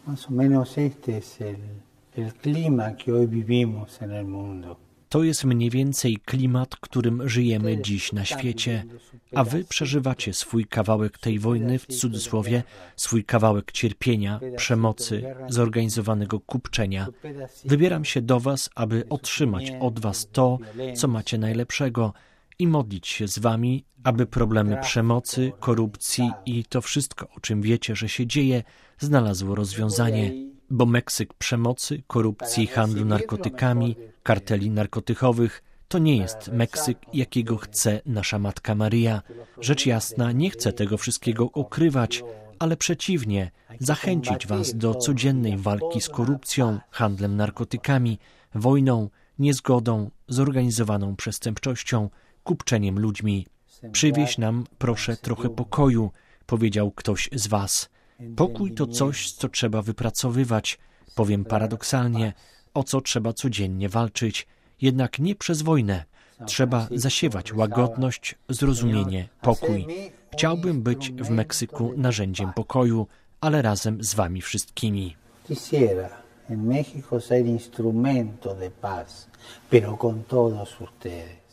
Más o menos este es el clima que hoy vivimos en el mundo. To jest mniej więcej klimat, którym żyjemy dziś na świecie, a wy przeżywacie swój kawałek tej wojny, w cudzysłowie, swój kawałek cierpienia, przemocy, zorganizowanego kupczenia. Wybieram się do was, aby otrzymać od was to, co macie najlepszego i modlić się z wami, aby problemy przemocy, korupcji i to wszystko, o czym wiecie, że się dzieje, znalazło rozwiązanie. Bo Meksyk przemocy, korupcji, handlu narkotykami, karteli narkotykowych to nie jest Meksyk, jakiego chce nasza Matka Maryja. Rzecz jasna, nie chcę tego wszystkiego ukrywać, ale przeciwnie, zachęcić was do codziennej walki z korupcją, handlem narkotykami, wojną, niezgodą, zorganizowaną przestępczością, kupczeniem ludźmi. Przywieź nam, proszę, trochę pokoju, powiedział ktoś z was. Pokój to coś, co trzeba wypracowywać, powiem paradoksalnie, o co trzeba codziennie walczyć, jednak nie przez wojnę. Trzeba zasiewać łagodność, zrozumienie, pokój. Chciałbym być w Meksyku narzędziem pokoju, ale razem z wami wszystkimi. Quisiera en México ser instrumento de paz, pero con todos ustedes.